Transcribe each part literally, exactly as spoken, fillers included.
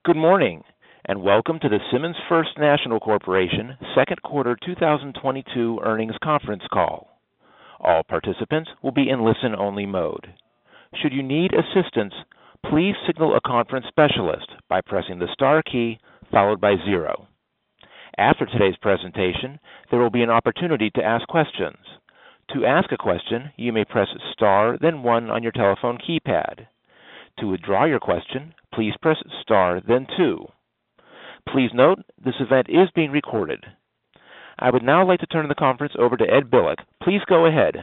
Good morning, and welcome to the Simmons First National Corporation second quarter two thousand twenty-two earnings conference call. All participants will be in listen-only mode. Should you need assistance, please signal a conference specialist by pressing the star key followed by zero. After today's presentation, there will be an opportunity to ask questions. To ask a question, you may press star, then one on your telephone keypad. To withdraw your question, please press star, then two. Please note, this event is being recorded. I would now like to turn the conference over to Ed Billick. Please go ahead.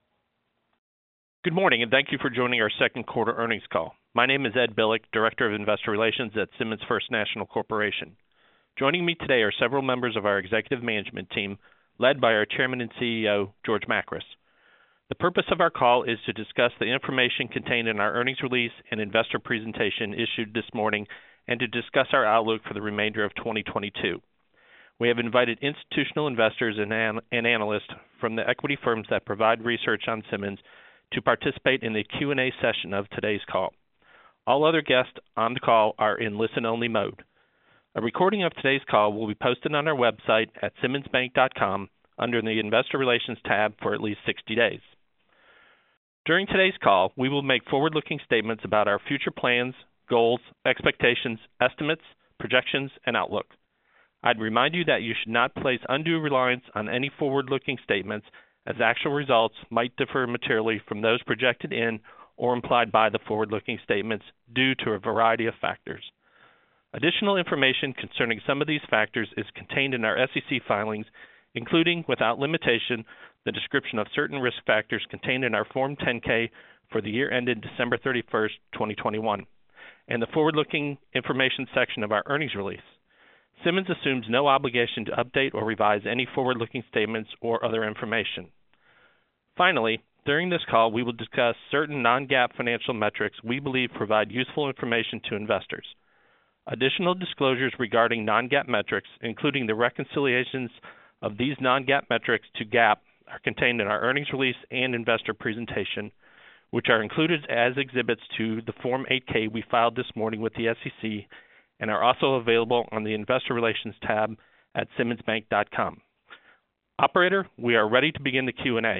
Good morning, and thank you for joining our second quarter earnings call. My name is Ed Billick, Director of Investor Relations at Simmons First National Corporation. Joining me today are several members of our executive management team, led by our Chairman and C E O, George Makris. The purpose of our call is to discuss the information contained in our earnings release and investor presentation issued this morning and to discuss our outlook for the remainder of twenty twenty-two. We have invited institutional investors and, an- and analysts from the equity firms that provide research on Simmons to participate in the Q and A session of today's call. All other guests on the call are in listen-only mode. A recording of today's call will be posted on our website at simmons bank dot com under the Investor Relations tab for at least sixty days. During today's call, we will make forward-looking statements about our future plans, goals, expectations, estimates, projections, and outlook. I'd remind you that you should not place undue reliance on any forward-looking statements, as actual results might differ materially from those projected in or implied by the forward-looking statements due to a variety of factors. Additional information concerning some of these factors is contained in our S E C filings, including, without limitation, the description of certain risk factors contained in our Form ten K for the year ended December thirty-first, twenty twenty-one, and the forward-looking information section of our earnings release. Simmons assumes no obligation to update or revise any forward-looking statements or other information. Finally, during this call, we will discuss certain non-GAAP financial metrics we believe provide useful information to investors. Additional disclosures regarding non-GAAP metrics, including the reconciliations of these non-GAAP metrics to GAAP, are contained in our earnings release and investor presentation, which are included as exhibits to the Form eight K we filed this morning with the S E C and are also available on the Investor Relations tab at simmons bank dot com. Operator, we are ready to begin the Q and A.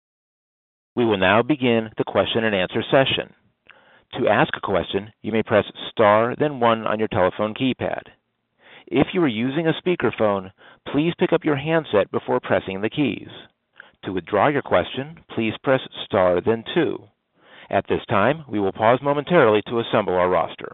We will now begin the question and answer session. To ask a question, you may press star, then one on your telephone keypad. If you are using a speakerphone, please pick up your handset before pressing the keys. To withdraw your question, please press star, then two. At this time, we will pause momentarily to assemble our roster.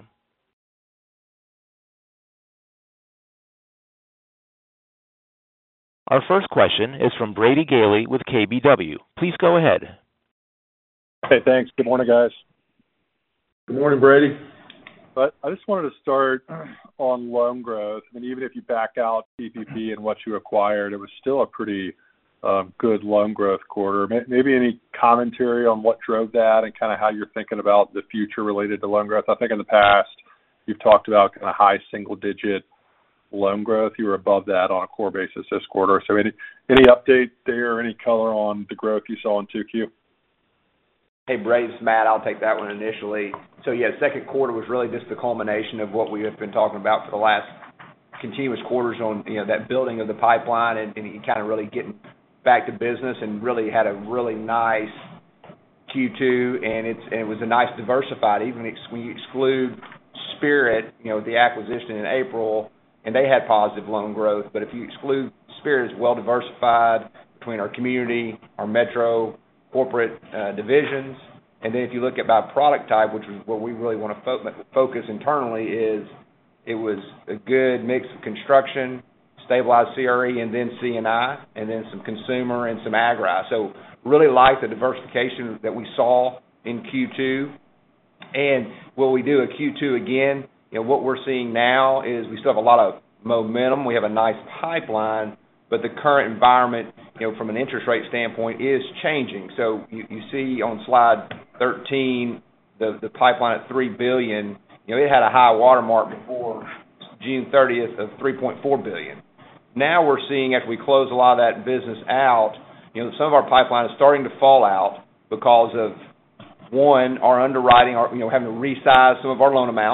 Our first question is from Brady Gailey with K B W. Please go ahead. Hey, thanks. Good morning, guys. Good morning, Brady. But I just wanted to start on loan growth. I mean, even if you back out P P P and what you acquired, it was still a pretty um, good loan growth quarter. Maybe any commentary on what drove that and kind of how you're thinking about the future related to loan growth? I think in the past you've talked about kind of high single-digit loan growth. You were above that on a core basis this quarter. So any any update there, any color on the growth you saw in two Q? Hey, Brady, it's Matt. I'll take that one initially. So, yeah, second quarter was really just the culmination of what we have been talking about for the last continuous quarters on, you know, that building of the pipeline and, and kind of really getting back to business, and really had a really nice Q two, and it's and it was a nice diversified, even ex- when you exclude Spirit, you know, the acquisition in April, and they had positive loan growth. But if you exclude Spirit, it's well diversified between our community, our metro, corporate uh, divisions. And then if you look at by product type, which is what we really want to fo- focus internally, is it was a good mix of construction, stabilized C R E, and then C and I, and then some consumer and some agri. So really like the diversification that we saw in Q two. And will we do a Q two again? You know, what we're seeing now is we still have a lot of momentum. We have a nice pipeline, but the current environment, you know, from an interest rate standpoint, is changing. So you, you see on slide thirteen, the, the pipeline at three billion dollars, you know, it had a high watermark before June thirtieth of three point four billion dollars. Now we're seeing, after we close a lot of that business out, you know, some of our pipeline is starting to fall out because of, one, our underwriting, our, you know, having to resize some of our loan amounts,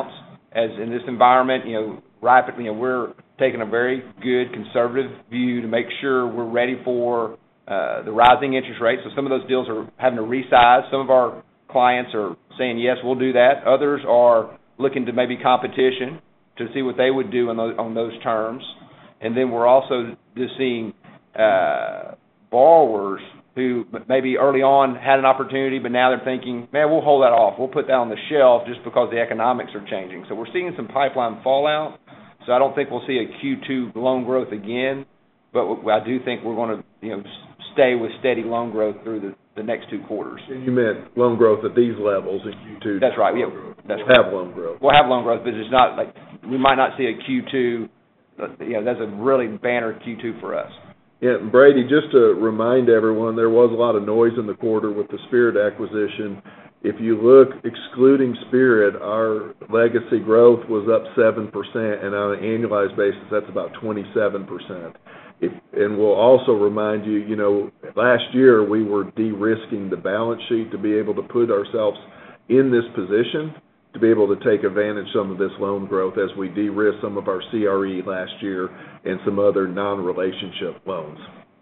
as in this environment, you know, rapidly, you know, we're taking a very good conservative view to make sure we're ready for uh, the rising interest rates. So some of those deals are having to resize. Some of our clients are saying, yes, we'll do that. Others are looking to maybe competition to see what they would do on those, on those terms. And then we're also just seeing uh, borrowers who maybe early on had an opportunity, but now they're thinking, man, we'll hold that off. We'll put that on the shelf just because the economics are changing. So we're seeing some pipeline fallout. So I don't think we'll see a Q two loan growth again, but I do think we're going to, you know, stay with steady loan growth through the, the next two quarters. And you meant loan growth at these levels in Q two? That's right. Yeah, that's we'll right. have loan growth. We'll have loan growth, but it's not like we might not see a Q two. You know, that's a really banner Q two for us. Yeah, and Brady, just to remind everyone, there was a lot of noise in the quarter with the Spirit acquisition. If you look, excluding Spirit, our legacy growth was up seven percent, and on an annualized basis, that's about twenty-seven percent. If, and we'll also remind you, you know, last year we were de-risking the balance sheet to be able to put ourselves in this position to be able to take advantage of some of this loan growth as we de-risk some of our C R E last year and some other non-relationship loans.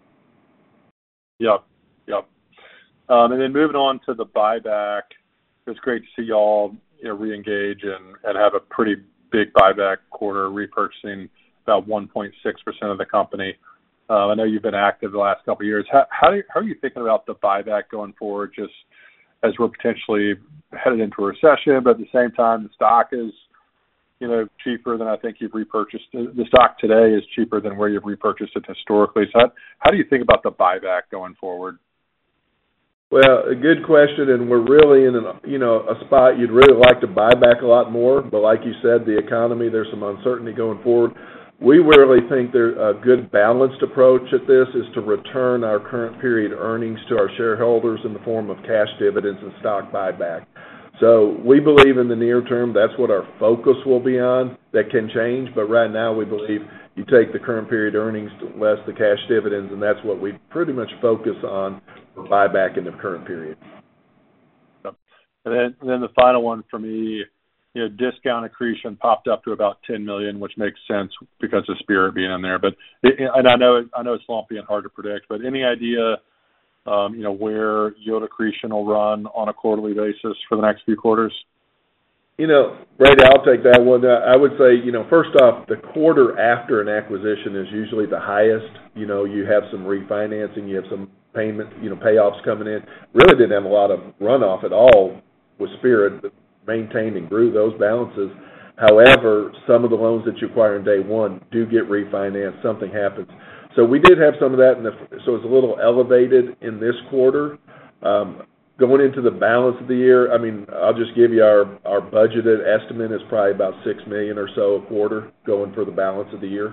Yep, yep. Um, and then moving on to the buyback, it's great to see y'all, you know, re-engage and, and have a pretty big buyback quarter, repurchasing about one point six percent of the company. Uh, I know you've been active the last couple of years. How, how, do you, how are you thinking about the buyback going forward, just as we're potentially headed into a recession, but at the same time, the stock is, you know, cheaper than I think you've repurchased. The stock today is cheaper than where you've repurchased it historically. So how, how do you think about the buyback going forward? Well, a good question, and we're really in an, you know, a spot you'd really like to buy back a lot more, but like you said, the economy, there's some uncertainty going forward. We really think there's a good balanced approach at this is to return our current period earnings to our shareholders in the form of cash dividends and stock buyback. So we believe in the near term that's what our focus will be on. That can change, but right now we believe you take the current period earnings less the cash dividends, and that's what we pretty much focus on for buyback in the current period. And then, and then the final one for me, you know, discount accretion popped up to about ten million dollars, which makes sense because of Spirit being in there. But it, and I know I know it's lumpy and hard to predict, but any idea, um, you know, where yield accretion will run on a quarterly basis for the next few quarters? You know, Brady, I'll take that one. I would say, you know, first off, the quarter after an acquisition is usually the highest. You know, you have some refinancing, you have some payment, you know, payoffs coming in. Really didn't have a lot of runoff at all with Spirit, but maintained and grew those balances. However, some of the loans that you acquire in day one do get refinanced. Something happens. So we did have some of that, in the, so it's a little elevated in this quarter. Um, going into the balance of the year, I mean, I'll just give you our, our budgeted estimate is probably about six million dollars or so a quarter going for the balance of the year.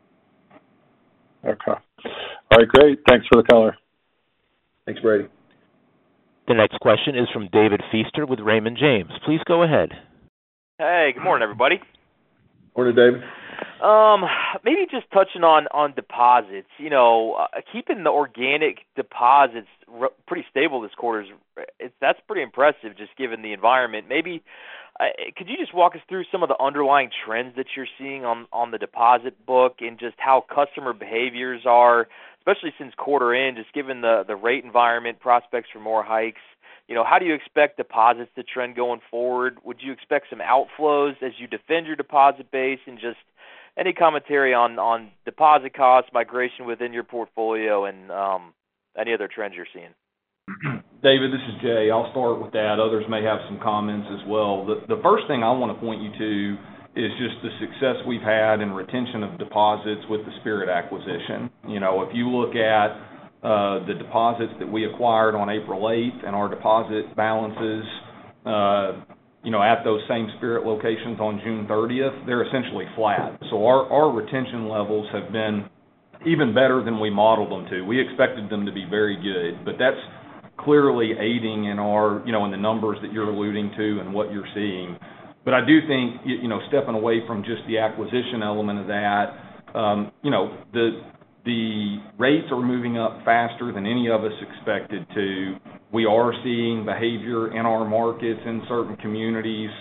Okay. All right, great. Thanks for the color. Thanks, Brady. The next question is from David Feaster with Raymond James. Please go ahead. Hey, good morning, everybody. Morning, David. Um, maybe just touching on, on deposits. You know, uh, keeping the organic deposits r- pretty stable this quarter, is, it's, that's pretty impressive just given the environment. Maybe uh, could you just walk us through some of the underlying trends that you're seeing on, on the deposit book and just how customer behaviors are, especially since quarter end, just given the, the rate environment, prospects for more hikes? You know, how do you expect deposits to trend going forward? Would you expect some outflows as you defend your deposit base, and just any commentary on, on deposit costs, migration within your portfolio, and um, any other trends you're seeing? David, this is Jay. I'll start with that. Others may have some comments as well. The, the first thing I want to point you to is just the success we've had in retention of deposits with the Spirit acquisition. You know, if you look at uh, the deposits that we acquired on April eighth and our deposit balances, uh, you know, at those same Spirit locations on June thirtieth, they're essentially flat. So our, our retention levels have been even better than we modeled them to. We expected them to be very good, but that's clearly aiding in our, you know, in the numbers that you're alluding to and what you're seeing. But I do think, you know, stepping away from just the acquisition element of that, um, you know, the the rates are moving up faster than any of us expected to. We are seeing behavior in our markets in certain communities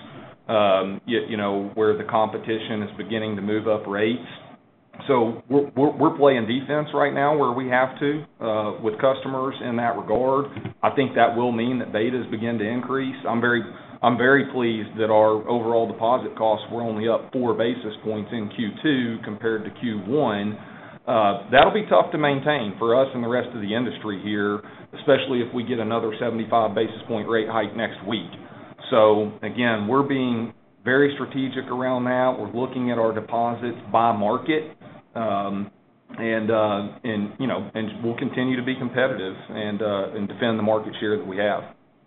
um, you, you know, where the competition is beginning to move up rates. So we're, we're, we're playing defense right now where we have to uh, with customers in that regard. I think that will mean that betas begin to increase. I'm very I'm very pleased that our overall deposit costs were only up four basis points in Q two compared to Q one. Uh, that'll be tough to maintain for us and the rest of the industry here, especially if we get another seventy-five basis point rate hike next week. So again, we're being very strategic around that. We're looking at our deposits by market. Um, and, uh, and, you know, and we'll continue to be competitive and, uh, and defend the market share that we have.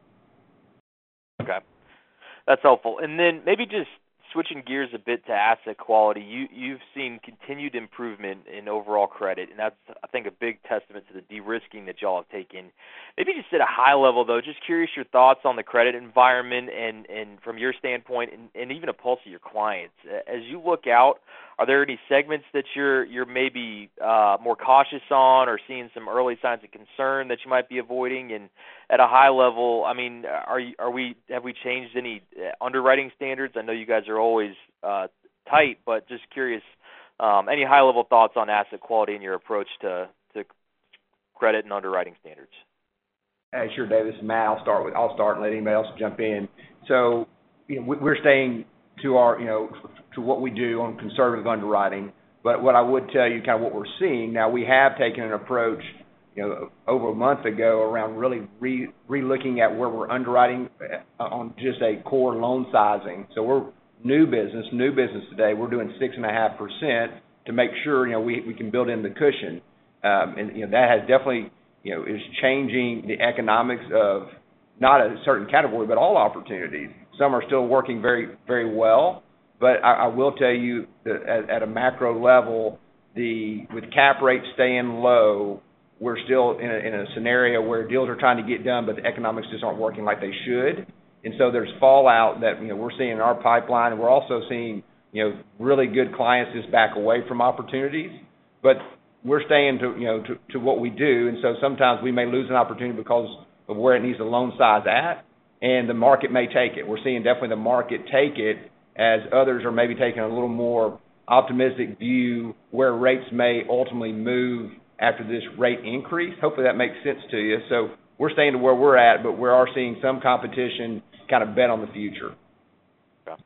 Okay. That's helpful. And then maybe just switching gears a bit to asset quality, you, you've seen continued improvement in overall credit, and that's, I think, a big testament to the de-risking that y'all have taken. Maybe just at a high level, though, just curious your thoughts on the credit environment and, and from your standpoint, and, and even a pulse of your clients. As you look out, are there any segments that you're you're maybe uh, more cautious on or seeing some early signs of concern that you might be avoiding? And at a high level, I mean, are you, are we have we changed any underwriting standards? I know you guys are always uh, tight, but just curious, um, any high level thoughts on asset quality and your approach to, to credit and underwriting standards? Hey, sure, Davis. Matt, I'll start with I'll start and let anybody else jump in. So, you know, we're staying to our, you know, to what we do on conservative underwriting. But what I would tell you, kind of what we're seeing now, we have taken an approach, you know, over a month ago around really re re-looking at where we're underwriting on just a core loan sizing. So we're new business, new business today. We're doing six and a half percent to make sure, you know, we we can build in the cushion, um, and you know that has definitely, you know, is changing the economics of not a certain category, but all opportunities. Some are still working very, very well, but I, I will tell you that at, at a macro level, the with cap rates staying low, we're still in a, in a scenario where deals are trying to get done, but the economics just aren't working like they should. And so there's fallout that, you know, we're seeing in our pipeline, and we're also seeing, you know, really good clients just back away from opportunities. But we're staying to, you know, to, to what we do, and so sometimes we may lose an opportunity because of where it needs the loan size at, and the market may take it. We're seeing definitely the market take it as others are maybe taking a little more optimistic view where rates may ultimately move after this rate increase. Hopefully that makes sense to you. So we're staying to where we're at, but we are seeing some competition kind of bet on the future. Okay.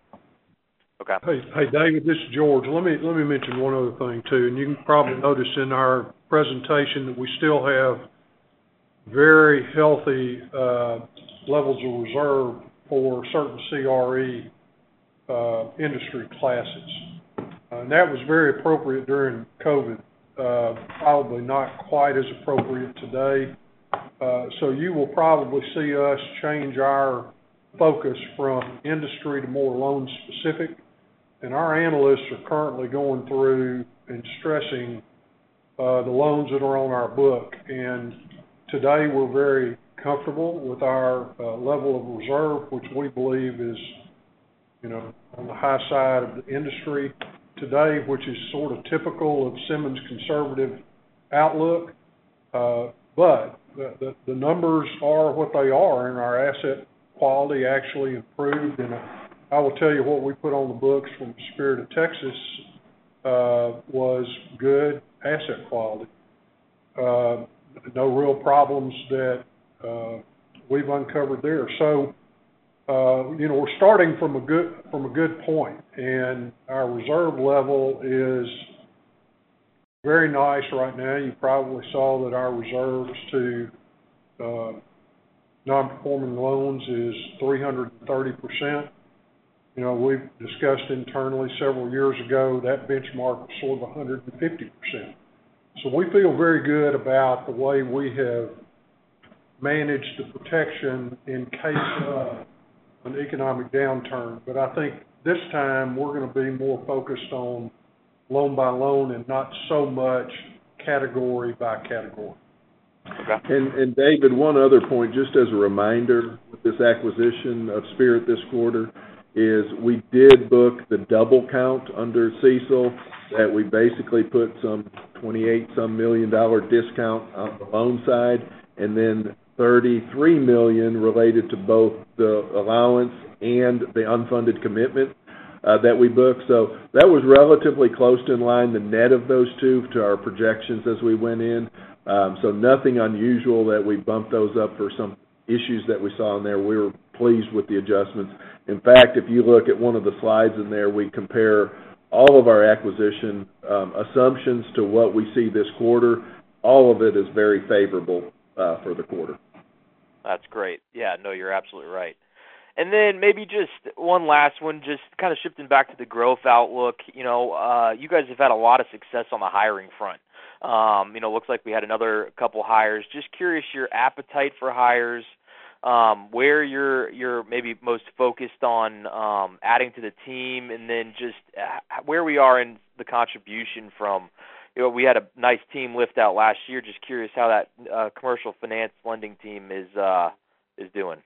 Okay. Hey, hey, David, this is George. Let me let me mention one other thing too, and you can probably notice in our presentation that we still have very healthy uh, levels of reserve for certain C R E uh, industry classes, uh, and that was very appropriate during COVID. Uh, probably not quite as appropriate today. Uh, so you will probably see us change our focus from industry to more loan specific. And our analysts are currently going through and stressing uh, the loans that are on our book. And today we're very comfortable with our uh, level of reserve, which we believe is, you know, on the high side of the industry today, which is sort of typical of Simmons' conservative outlook. Uh, but the, the, the numbers are what they are, and our asset quality actually improved. And I will tell you what we put on the books from Spirit of Texas uh, was good asset quality. Uh, no real problems that uh, we've uncovered there. So, uh, you know, we're starting from a good from a good point, and our reserve level is very nice right now. You probably saw that our reserves to uh, non-performing loans is three hundred thirty percent. You know, we've discussed internally several years ago that benchmark was sort of one hundred fifty percent. So we feel very good about the way we have managed the protection in case of an economic downturn. But I think this time we're going to be more focused on loan by loan and not so much category by category. Okay. And, and David, one other point, just as a reminder, with this acquisition of Spirit this quarter, is we did book the double count under CECL, that we basically put some twenty-eight some million dollar discount on the loan side, and then thirty-three million dollars related to both the allowance and the unfunded commitment uh, that we booked. So that was relatively close to in line, the net of those two, to our projections as we went in. Um, so nothing unusual that we bumped those up for some issues that we saw in there. We were pleased with the adjustments. In fact, if you look at one of the slides in there, we compare all of our acquisition um, assumptions to what we see this quarter. All of it is very favorable uh, for the quarter. That's great. Yeah, no, you're absolutely right. And then maybe just one last one, just kind of shifting back to the growth outlook. You know, uh, you guys have had a lot of success on the hiring front. Um, you know, looks like we had another couple hires. Just curious your appetite for hires, um, where you're you're maybe most focused on um, adding to the team, and then just uh, where we are in the contribution from. You know, we had a nice team lift out last year. Just curious how that uh, commercial finance lending team is uh, is doing.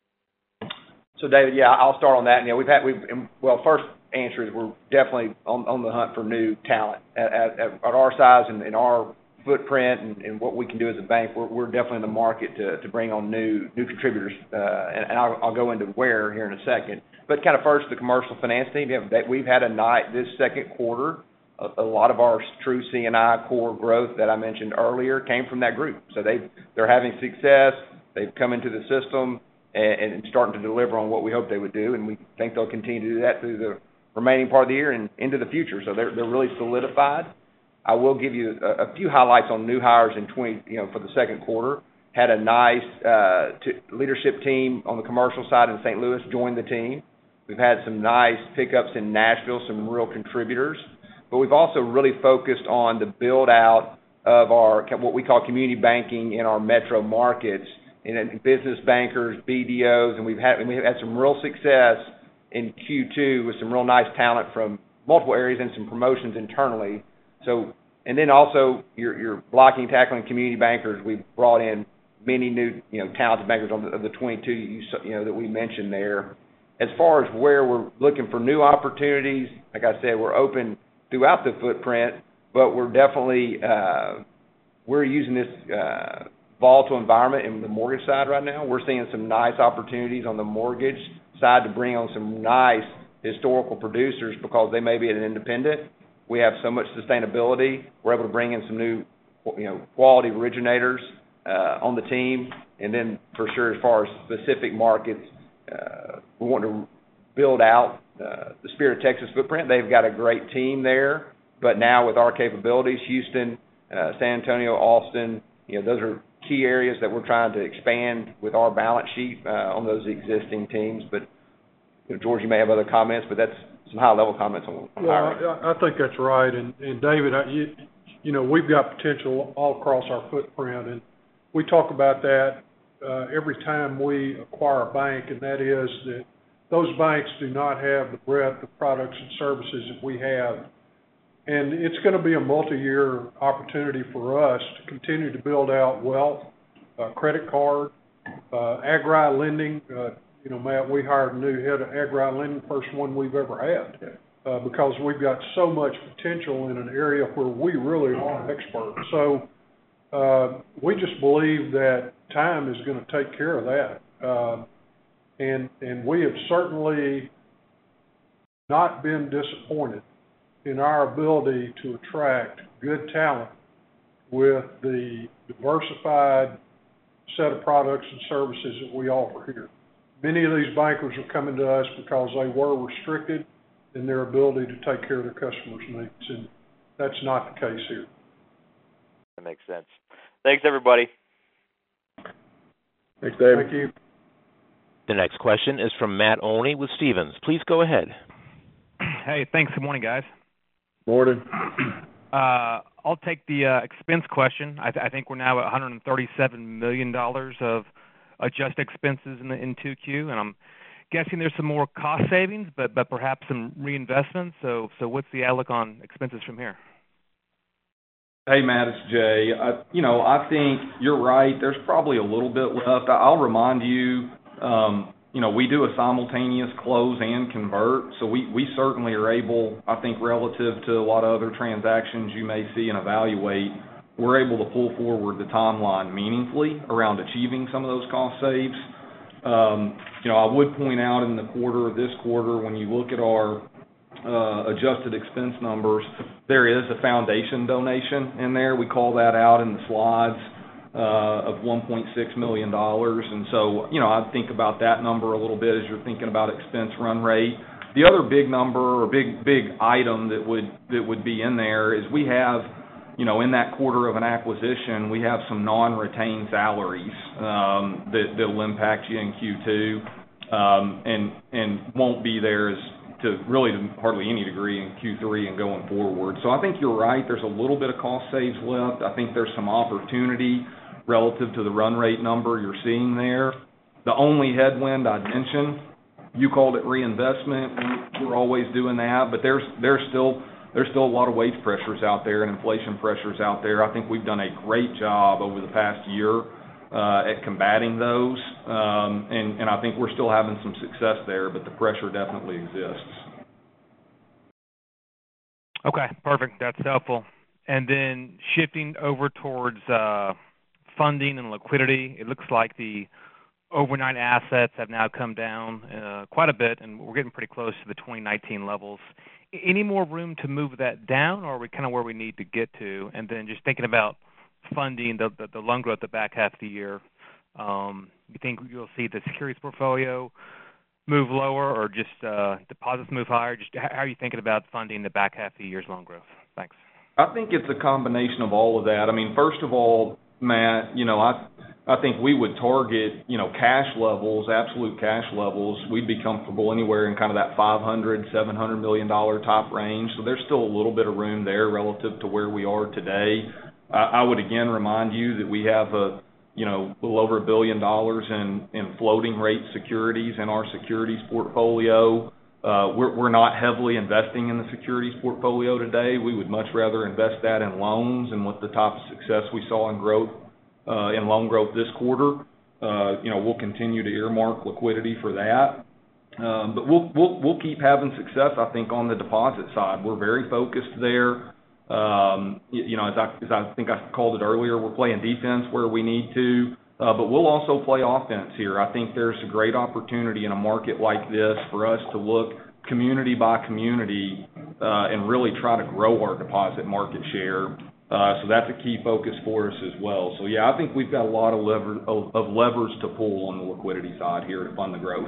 So, David, yeah, I'll start on that. You know, we've had we've well, first answer is we're definitely on, on the hunt for new talent at, at, at our size and, and our footprint and, and what we can do as a bank. We're, we're definitely in the market to, to bring on new new contributors, uh, and, and I'll, I'll go into where here in a second. But kind of first, the commercial finance team. We have, we've had a night this second quarter. A, a lot of our true C and I core growth that I mentioned earlier came from that group. So they they're having success. They've come into the system and, and starting to deliver on what we hoped they would do, and we think they'll continue to do that through the remaining part of the year and into the future. So they're they're really solidified. I will give you a, a few highlights on new hires in twenty, you know, for the second quarter. Had a nice uh, t- leadership team on the commercial side in Saint Louis join the team. We've had some nice pickups in Nashville, some real contributors. But we've also really focused on the build out of our what we call community banking in our metro markets, and business bankers, B D Os, and we've had and we've had some real success in Q two with some real nice talent from multiple areas and some promotions internally. So, and then also your your blocking, tackling community bankers. We've brought in many new, you know, talented bankers on the, of the twenty-two you, you know that we mentioned there. As far as where we're looking for new opportunities, like I said, we're open throughout the footprint, but we're definitely uh, we're using this uh, volatile environment in the mortgage side right now. We're seeing some nice opportunities on the mortgage side to bring on some nice historical producers because they may be an independent. We have so much sustainability. We're able to bring in some new, you know, quality originators uh, on the team, and then for sure, as far as specific markets, uh, we want to build out uh, the Spirit of Texas footprint. They've got a great team there, but now with our capabilities, Houston, uh, San Antonio, Austin, you know, those are key areas that we're trying to expand with our balance sheet uh, on those existing teams. But you know, George, you may have other comments, but that's some high-level comments on hiring. Well, I, I think that's right. And, and David, I, you, you know, we've got potential all across our footprint, and we talk about that uh, every time we acquire a bank, and that is that those banks do not have the breadth of products and services that we have. And it's going to be a multi-year opportunity for us to continue to build out wealth, uh, credit card, uh, agri lending. Uh, you know, Matt, we hired a new head of agri lending, first one we've ever had, uh, because we've got so much potential in an area where we really are experts. So uh, we just believe that time is going to take care of that. Uh, and and we have certainly not been disappointed in our ability to attract good talent with the diversified set of products and services that we offer here. Many of these bankers are coming to us because they were restricted in their ability to take care of their customers' needs, and that's not the case here. That makes sense. Thanks, everybody. Thanks, David. Thank you. The next question is from Matt Olney with Stephens. Please go ahead. Hey, thanks. Good morning, guys. Morning. Uh, I'll take the uh, expense question. I, th- I think we're now at one hundred thirty-seven million dollars of adjusted expenses in the in two Q, and I'm guessing there's some more cost savings, but but perhaps some reinvestments. So so what's the outlook on expenses from here? Hey, Matt, it's Jay. I, you know, I think you're right. There's probably a little bit left. I'll remind you, um, you know, we do a simultaneous close and convert, so we, we certainly are able, I think, relative to a lot of other transactions you may see and evaluate, we're able to pull forward the timeline meaningfully around achieving some of those cost saves. Um, you know, I would point out in the quarter, this quarter, when you look at our uh, adjusted expense numbers, there is a foundation donation in there. We call that out in the slides uh, of one point six million dollars. And so, you know, I think about that number a little bit as you're thinking about expense run rate. The other big number or big, big item that would, that would be in there is we have, you know, in that quarter of an acquisition, we have some non-retained salaries um, that that'll impact you in Q two, um, and and won't be there as to really to hardly any degree in Q three and going forward. So I think you're right. There's a little bit of cost saves left. I think there's some opportunity relative to the run rate number you're seeing there. The only headwind I'd mention, you called it reinvestment. We're, we're always doing that, but there's there's still There's still a lot of wage pressures out there and inflation pressures out there. I think we've done a great job over the past year uh, at combating those, um, and, and I think we're still having some success there, but the pressure definitely exists. Okay, perfect. That's helpful. And then shifting over towards uh, funding and liquidity, it looks like the overnight assets have now come down uh, quite a bit, and we're getting pretty close to the twenty nineteen levels. Any more room to move that down, or are we kind of where we need to get to? And then just thinking about funding the the, the loan growth the back half of the year, um, you think you'll see the securities portfolio move lower, or just uh, deposits move higher? Just how are you thinking about funding the back half of the year's loan growth? Thanks. I think it's a combination of all of that. I mean, first of all, Matt, you know, I I think we would target, you know, cash levels, absolute cash levels. We'd be comfortable anywhere in kind of that five hundred, seven hundred million dollar top range. So there's still a little bit of room there relative to where we are today. I, I would again remind you that we have a, you know, a little over a billion dollars in, in floating rate securities in our securities portfolio. Uh, we're, we're not heavily investing in the securities portfolio today. We would much rather invest that in loans, and with the type of success we saw in growth, uh, in loan growth this quarter, uh, you know, we'll continue to earmark liquidity for that. Um, but we'll, we'll, we'll keep having success, I think, on the deposit side. We're very focused there. Um, you, you know, as I, as I think I called it earlier, we're playing defense where we need to. Uh, but we'll also play offense here. I think there's a great opportunity in a market like this for us to look community by community uh, and really try to grow our deposit market share. Uh, so that's a key focus for us as well. So, yeah, I think we've got a lot of, lever, of, of levers to pull on the liquidity side here to fund the growth.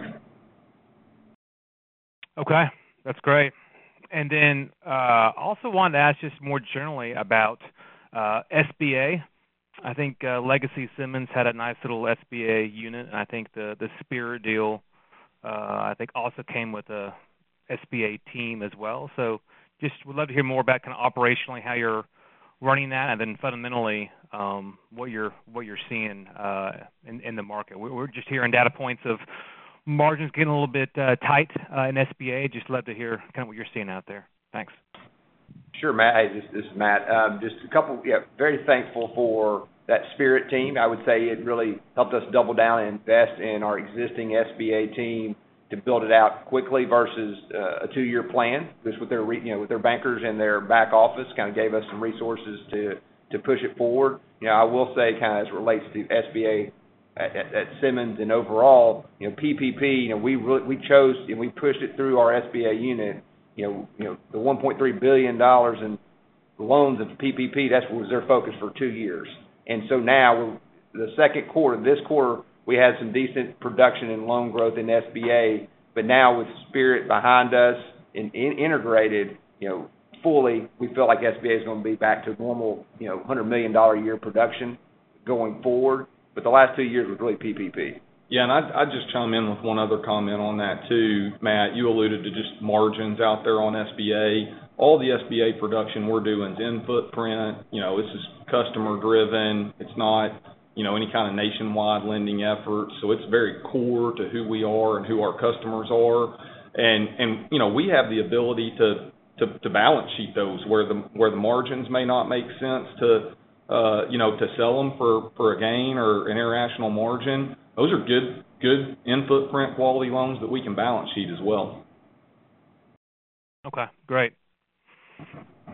Okay, that's great. And then uh, also wanted to ask just more generally about uh, S B A. I think uh, Legacy Simmons had a nice little S B A unit, and I think the the Spirit deal, uh, I think, also came with a S B A team as well. So just would love to hear more about kind of operationally how you're running that, and then fundamentally um, what you're what you're seeing uh, in, in the market. We're just hearing data points of margins getting a little bit uh, tight uh, in S B A. Just love to hear kind of what you're seeing out there. Thanks. Sure, Matt. Hey, this, this is Matt. Um, just a couple, yeah, very thankful for that Spirit team. I would say it really helped us double down and invest in our existing S B A team to build it out quickly versus uh, a two-year plan. Just with their, you know, with their bankers and their back office, kind of gave us some resources to to push it forward. You know, I will say, kind of as it relates to S B A at, at, at Simmons and overall, you know, P P P. You know, we really, we chose and we pushed it through our S B A unit. You know, you know, the one point three billion dollars in loans of P P P, that was their focus for two years. And so now, the second quarter, this quarter, we had some decent production and loan growth in S B A, but now with Spirit behind us and in, integrated, you know, fully, we feel like S B A is going to be back to normal, you know, one hundred million dollars a year production going forward. But the last two years was really P P P. Yeah, and I'd, I'd just chime in with one other comment on that too, Matt. You alluded to just margins out there on S B A. All the S B A production we're doing is in footprint. You know, this is customer driven. It's not, you know, any kind of nationwide lending effort. So it's very core to who we are and who our customers are. And and you know, we have the ability to to, to balance sheet those where the where the margins may not make sense to uh, you know, to sell them for, for a gain or an international margin. Those are good, good in-footprint quality loans that we can balance sheet as well. Okay, great.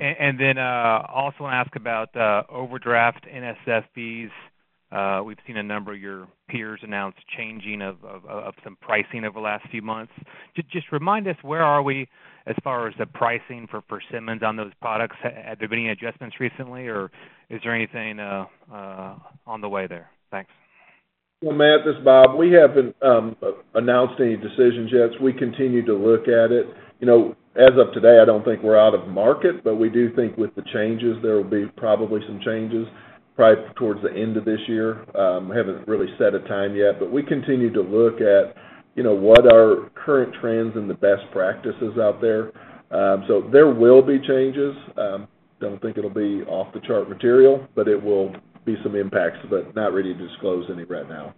And, and then uh, also want to ask about uh, overdraft N S F fees. Uh, we've seen a number of your peers announce changing of, of, of some pricing over the last few months. Just, just remind us, where are we as far as the pricing for, for Simmons on those products? Have there been any adjustments recently, or is there anything uh, uh, on the way there? Thanks. Well, Matt, this is Bob. We haven't um, announced any decisions yet. So we continue to look at it. You know, as of today, I don't think we're out of market, but we do think with the changes, there will be probably some changes. Probably towards the end of this year. Um, we haven't really set a time yet, but we continue to look at, you know, what are current trends and the best practices out there. Um, so there will be changes. Um, don't think it'll be off the chart material, but it will be some impacts, but not ready to disclose any right now.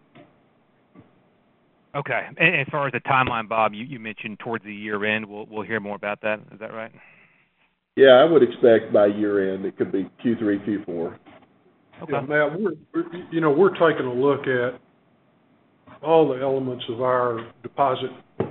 Okay. And as far as the timeline, Bob, you, you mentioned towards the year end, we'll we'll hear more about that. Is that right? Yeah, I would expect by year end it could be Q three, Q four. Okay. Yeah, Matt, we're, we're, you know, we're taking a look at all the elements of our deposit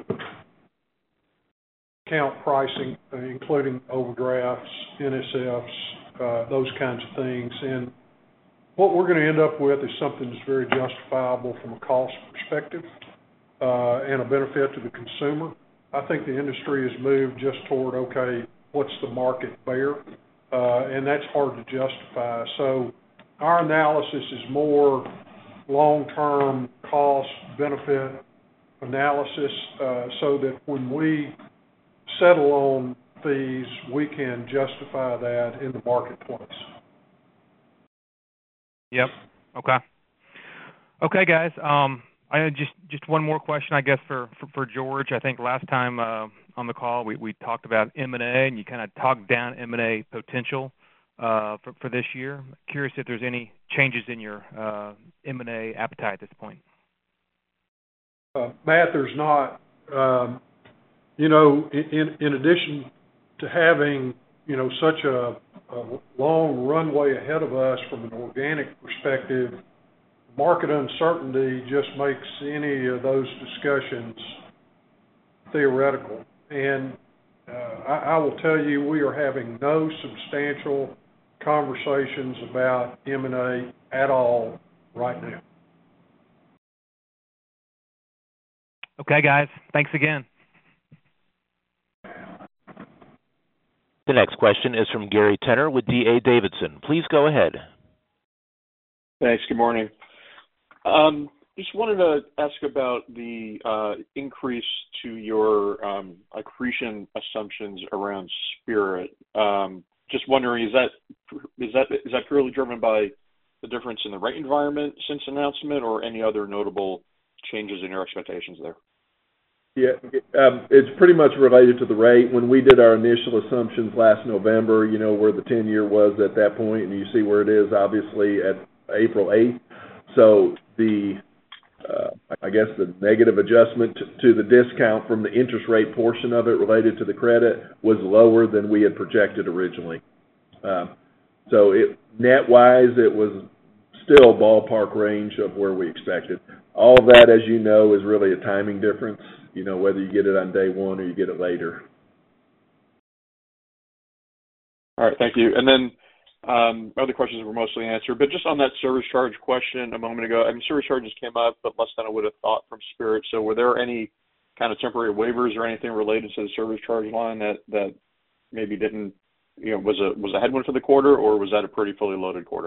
account pricing, uh, including overdrafts, N S Fs, uh, those kinds of things. And what we're going to end up with is something that's very justifiable from a cost perspective uh, and a benefit to the consumer. I think the industry has moved just toward, okay, what's the market bear? Uh, and that's hard to justify. So our analysis is more long-term cost-benefit analysis uh, so that when we settle on fees, we can justify that in the marketplace. Yep. Okay. Okay, guys. Um, I just just one more question, I guess, for, for, for George. I think last time uh, on the call we, we talked about M and A, and you kind of talked down M and A potential uh, for, for this year. Curious if there's any changes in your uh, M and A appetite at this point. Uh, Matt, there's not. Um, you know, in, in addition to having, you know, such a, a long runway ahead of us from an organic perspective, market uncertainty just makes any of those discussions theoretical. And uh, I, I will tell you, we are having no substantial conversations about M and A at all right now. Okay, guys. Thanks again. The next question is from Gary Tenner with D A Davidson. Please go ahead. Thanks. Good morning. Um, just wanted to ask about the uh, increase to your um, accretion assumptions around Spirit. Um, just wondering, is that is that is that purely driven by the difference in the rate environment since announcement, or any other notable changes in your expectations there? Yeah, um, it's pretty much related to the rate. When we did our initial assumptions last November, you know, where the ten-year was at that point, and you see where it is, obviously, at April eighth. So the, uh, I guess the negative adjustment to, to the discount from the interest rate portion of it related to the credit was lower than we had projected originally. Um, so it, net-wise, it was still ballpark range of where we expected. All of that, as you know, is really a timing difference, you know, whether you get it on day one or you get it later. All right, thank you. And then um, other questions were mostly answered, but just on that service charge question a moment ago, I mean, service charges came up, but less than I would have thought from Spirit. So were there any kind of temporary waivers or anything related to the service charge line that, that maybe didn't, you know, was a was a headwind for the quarter, or was that a pretty fully loaded quarter?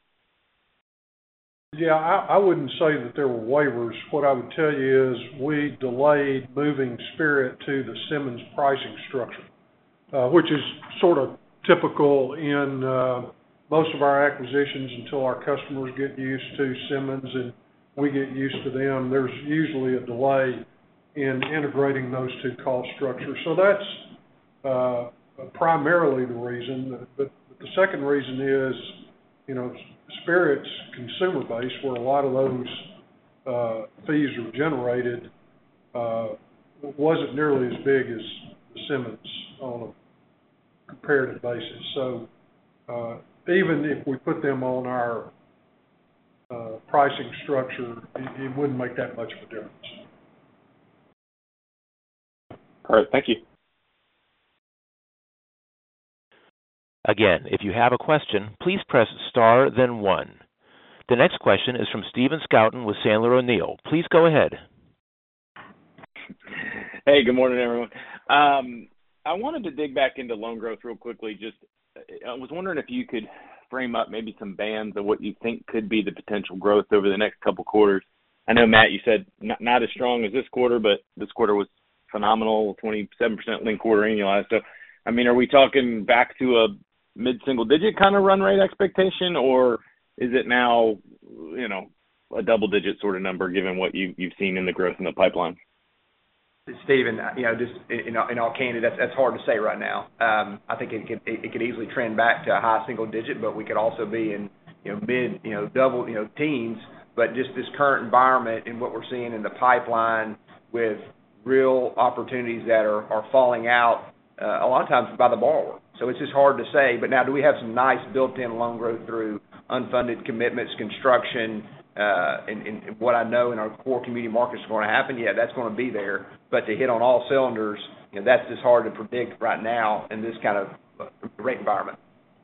Yeah, I, I wouldn't say that there were waivers. What I would tell you is we delayed moving Spirit to the Simmons pricing structure, uh, which is sort of typical in uh, most of our acquisitions until our customers get used to Simmons and we get used to them. There's usually a delay in integrating those two cost structures. So that's uh, primarily the reason. But the second reason is, you know, Spirit's consumer base, where a lot of those uh, fees are generated, uh, wasn't nearly as big as the Simmons on a comparative basis. So uh, even if we put them on our uh, pricing structure, it, it wouldn't make that much of a difference. All right, thank you. Again, if you have a question, please press star, then one. The next question is from Stephen Scouten with Sandler O'Neill. Please go ahead. Hey, good morning, everyone. Um, I wanted to dig back into loan growth real quickly. Just, I was wondering if you could frame up maybe some bands of what you think could be the potential growth over the next couple quarters. I know, Matt, you said not, not as strong as this quarter, but this quarter was phenomenal, twenty-seven percent linked quarter annualized. So, I mean, are we talking back to a mid-single digit kind of run rate expectation, or is it now, you know, a double digit sort of number given what you, you've seen in the growth in the pipeline? Stephen, you know, just in, in all candid, that's, that's hard to say right now. Um, I think it could, it could easily trend back to a high single digit, but we could also be in, you know, mid, you know, double, you know, teens. But just this current environment and what we're seeing in the pipeline with real opportunities that are, are falling out uh, a lot of times by the borrower. So it's just hard to say. But now, do we have some nice built-in loan growth through unfunded commitments, construction, uh, and, and what I know in our core community markets is going to happen? Yeah, that's going to be there. But to hit on all cylinders, you know, that's just hard to predict right now in this kind of rate environment.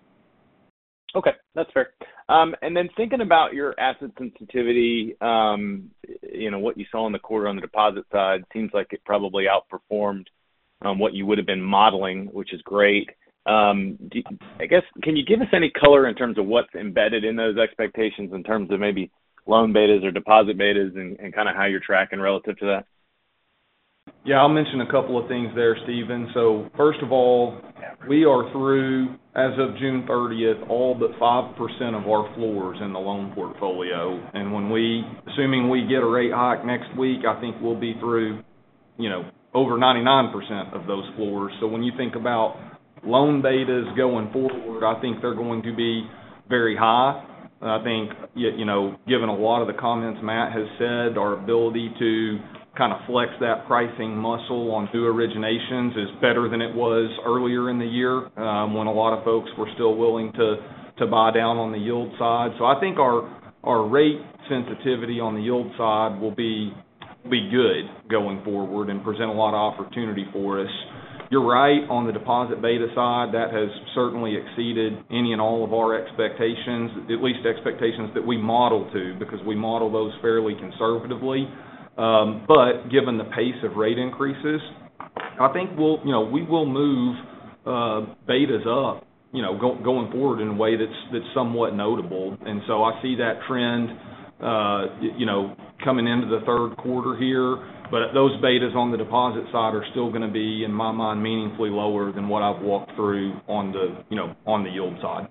Okay, that's fair. Um, and then thinking about your asset sensitivity, um, you know, what you saw in the quarter on the deposit side seems like it probably outperformed um, what you would have been modeling, which is great. Um, do, I guess, can you give us any color in terms of what's embedded in those expectations in terms of maybe loan betas or deposit betas and, and kind of how you're tracking relative to that? Yeah, I'll mention a couple of things there, Stephen. So first of all, we are through, as of June thirtieth, all but five percent of our floors in the loan portfolio. And when we, assuming we get a rate hike next week, I think we'll be through, you know, over ninety-nine percent of those floors. So when you think about loan betas going forward, I think they're going to be very high. I think, you know, given a lot of the comments Matt has said, our ability to kind of flex that pricing muscle on new originations is better than it was earlier in the year um, when a lot of folks were still willing to, to buy down on the yield side. So I think our our rate sensitivity on the yield side will be be good going forward and present a lot of opportunity for us. You're right, on the deposit beta side, that has certainly exceeded any and all of our expectations, at least expectations that we model to, because we model those fairly conservatively. Um, but given the pace of rate increases, I think we'll, you know, we will move uh, betas up, you know, go, going forward in a way that's that's somewhat notable. And so I see that trend, uh, you know, coming into the third quarter here. But those betas on the deposit side are still going to be, in my mind, meaningfully lower than what I've walked through on the, you know, on the yield side.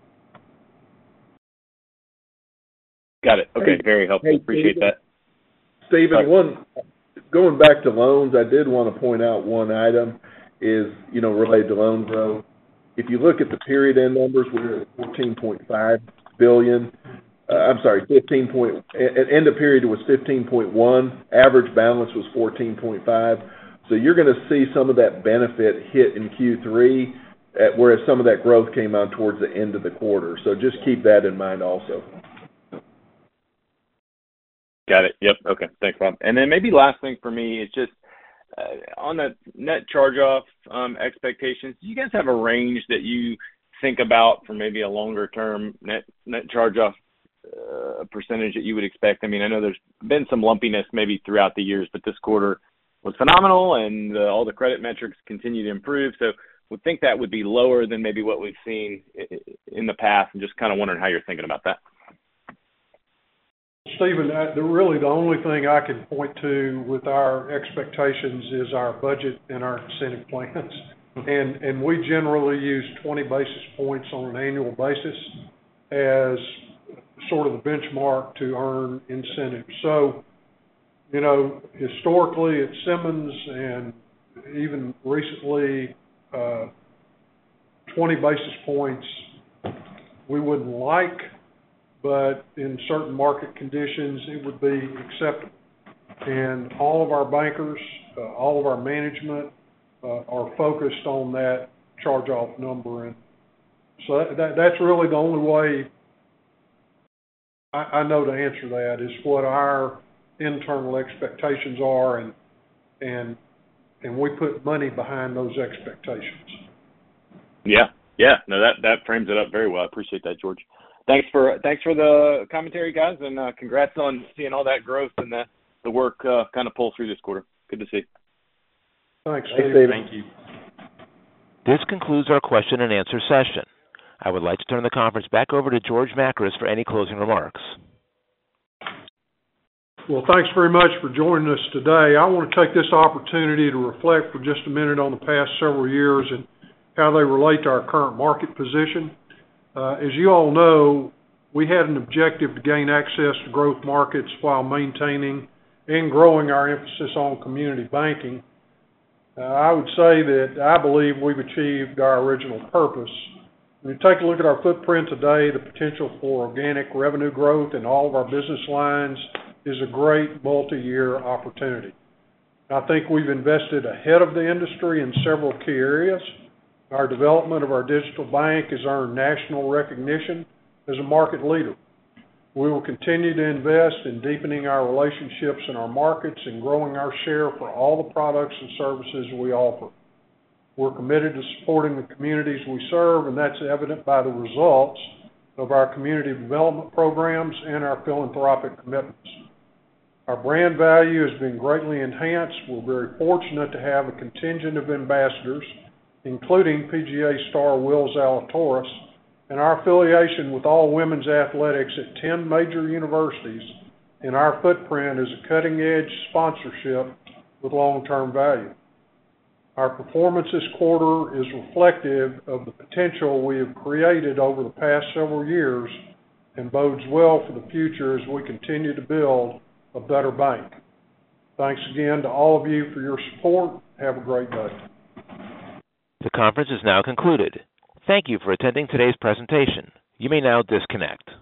Got it. Okay, hey, very helpful. Hey, Appreciate Stephen. that. Stephen, one, going back to loans, I did want to point out one item is, you know, related to loan growth. If you look at the period end numbers, we're at fourteen point five billion dollars. Uh, I'm sorry, fifteen point. At end of period, it was fifteen point one. Average balance was fourteen point five. So you're going to see some of that benefit hit in Q three, at, whereas some of that growth came out towards the end of the quarter. So just keep that in mind also. Got it. Yep. Okay. Thanks, Bob. And then maybe last thing for me is just uh, on the net charge-off um, expectations. Do you guys have a range that you think about for maybe a longer-term net net charge-off uh, percentage that you would expect? I mean, I know there's been some lumpiness maybe throughout the years, but this quarter was phenomenal, and uh, all the credit metrics continue to improve. So would think that would be lower than maybe what we've seen in the past, and just kind of wondering how you're thinking about that. Stephen, the, really the only thing I can point to with our expectations is our budget and our incentive plans. And and we generally use twenty basis points on an annual basis as sort of the benchmark to earn incentives. So, you know, historically at Simmons and even recently, uh, twenty basis points we wouldn't like, but in certain market conditions, it would be acceptable. And all of our bankers, uh, all of our management uh, are focused on that charge-off number. And so that, that, that's really the only way I, I know to answer that is what our internal expectations are, and and and we put money behind those expectations. Yeah. Yeah, no, that that frames it up very well. I appreciate that, George. Thanks for thanks for the commentary, guys, and uh, congrats on seeing all that growth and the the work uh, kind of pull through this quarter. Good to see. Thanks, Thanks, Steve. Thank you. This concludes our question and answer session. I would like to turn the conference back over to George Makris for any closing remarks. Well, thanks very much for joining us today. I want to take this opportunity to reflect for just a minute on the past several years and how they relate to our current market position. Uh, as you all know, we had an objective to gain access to growth markets while maintaining and growing our emphasis on community banking. Uh, I would say that I believe we've achieved our original purpose. When you take a look at our footprint today, the potential for organic revenue growth in all of our business lines is a great multi-year opportunity. I think we've invested ahead of the industry in several key areas. Our development of our digital bank has earned national recognition as a market leader. We will continue to invest in deepening our relationships in our markets and growing our share for all the products and services we offer. We're committed to supporting the communities we serve, and that's evident by the results of our community development programs and our philanthropic commitments. Our brand value has been greatly enhanced. We're very fortunate to have a contingent of ambassadors, including P G A star Will Zalatoris, and our affiliation with all women's athletics at ten major universities, and our footprint is a cutting-edge sponsorship with long-term value. Our performance this quarter is reflective of the potential we have created over the past several years and bodes well for the future as we continue to build a better bank. Thanks again to all of you for your support. Have a great day. The conference is now concluded. Thank you for attending today's presentation. You may now disconnect.